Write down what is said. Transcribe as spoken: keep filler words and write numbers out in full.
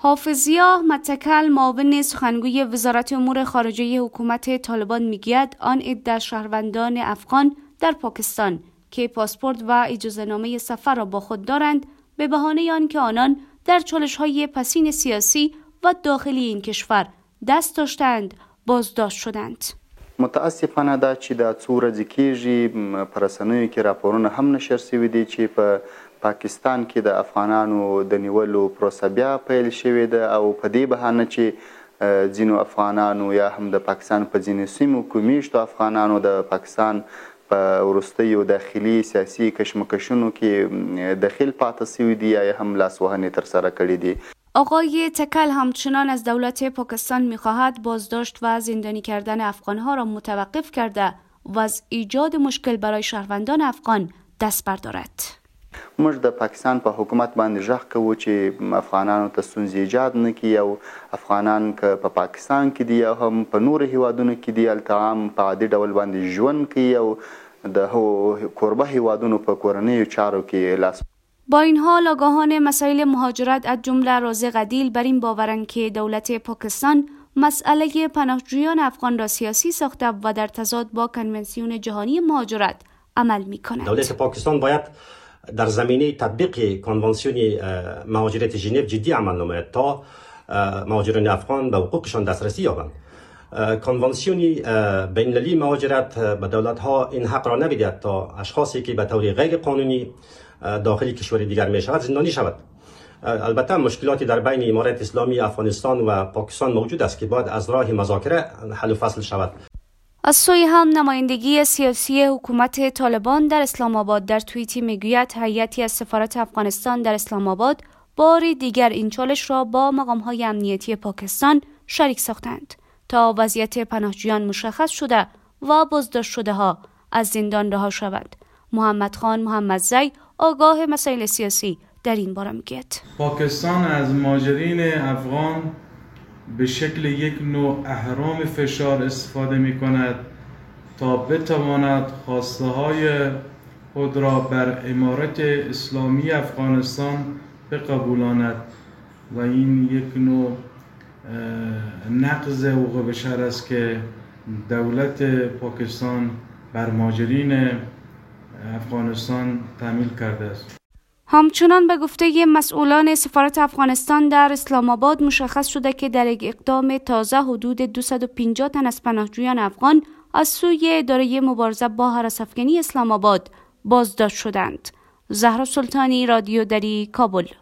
حافظیاه متکل معاون سخنگوی وزارت امور خارجه حکومت طالبان میگوید آن عده شهروندان افغان در پاکستان که پاسپورت و اجازه‌نامه سفر را با خود دارند به بهانه آنکه آنان در چالش‌های پسین سیاسی و داخلی این کشور دست داشتند بازداشت شدند. متاسفانه دا چې دا څو ورځې کېږي په رسنیو کې راپورونه هم نشر شوي دي چې په پاکستان کې د افغانانو د نیولو پروسه بیا پیل شوې ده او په دې بهانه چې ځینو افغانانو یا هم د پاکستان په ځینو سیمو کې میشتو افغانانو د پاکستان په وروستیو داخلي سیاسي کشمکشونو کې دخیل پاتې شوي دي یا هم لاسوهنې ترسره کړي دي. آقای تکل همچنان از دولت پاکستان می‌خواهد بازداشت و زندانی کردن افغان‌ها را متوقف کرده و از ایجاد مشکل برای شهروندان افغان دست بردارد. موږ د پاکستان په حکومت باندې ژغ کوو چې افغانانو ته ستونزې ایجاد نه کړي او افغانان که په پاکستان کې دي یا هم په نورو هیوادونو کې دي هلته عام په عادي ډول باندې ژوند کوي او د کوربه هیوادونو په کورنیو چارو کې لاس. با این حال آگاهان مسائل مهاجرت از جمله رازق عدیل بر این باورند که دولت پاکستان مسئله پناهجویان افغان را سیاسی ساخته و در تضاد با کنونسیون جهانی مهاجرت عمل می‌کند. دولت پاکستان باید در زمینه تطبیق کنوانسیون مهاجرت ژنو جدی عمل نماید تا مهاجران افغان به حقوقشان دسترسی یابند. کنوانسیون بین‌المللی مهاجرت به دولت‌ها این حق را نمی‌دهد تا اشخاصی که به طور غیر قانونی داخل کشور دیگر می شود زندانی شود. البته مشکلاتی در بین امارت اسلامی افغانستان و پاکستان موجود است که باید از راه مذاکره حل و فصل شود. از سوی هم نمایندگی سیاسی حکومت طالبان در اسلام آباد در توییتی میگوید هیئتی از سفارت افغانستان در اسلام آباد بار دیگر این چالش را با مقام‌های امنیتی پاکستان شریک ساختند تا وضعیت پناهجویان مشخص شده و بازداشت شده ها از زندان رها شوند. محمد خان محمدزی آگاه مسائل سیاسی در این باره میگوید پاکستان از مهاجرین افغان به شکل یک نوع اهرام فشار استفاده می کند تا بتواند خواسته های خود را بر امارت اسلامی افغانستان بقبولاند و این یک نوع نقض حقوق بشر است که دولت پاکستان بر مهاجرین افغانستان تحمیل کرده است. همچنان به گفته مسئولان سفارت افغانستان در اسلام آباد مشخص شده که در یک اقدام تازه حدود دویست و پنجاه تن از پناهجویان افغان از سوی اداره مبارزه با هراس افغانی اسلام آباد بازداشت شدند. زهرا سلطانی، رادیو دری، کابل.